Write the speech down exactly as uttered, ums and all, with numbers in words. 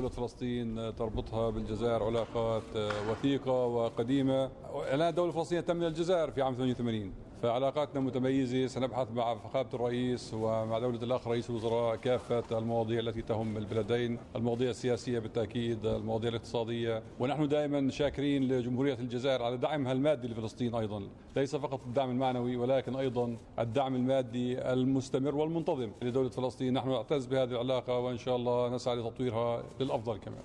دولة فلسطين تربطها بالجزائر علاقات وثيقة وقديمة. إعلان الدولة الفلسطينية تم من الجزائر في عام ثمانية وثمانين، فعلاقاتنا متميزة. سنبحث مع فخامة الرئيس ومع دولة الأخ رئيس الوزراء كافة المواضيع التي تهم البلدين، المواضيع السياسية بالتأكيد، المواضيع الاقتصادية، ونحن دائما شاكرين لجمهورية الجزائر على دعمها المادي لفلسطين أيضا، ليس فقط الدعم المعنوي ولكن أيضا الدعم المادي المستمر والمنتظم لدولة فلسطين. نحن نعتز بهذه العلاقة وإن شاء الله نسعى لتطويرها للأفضل كمان.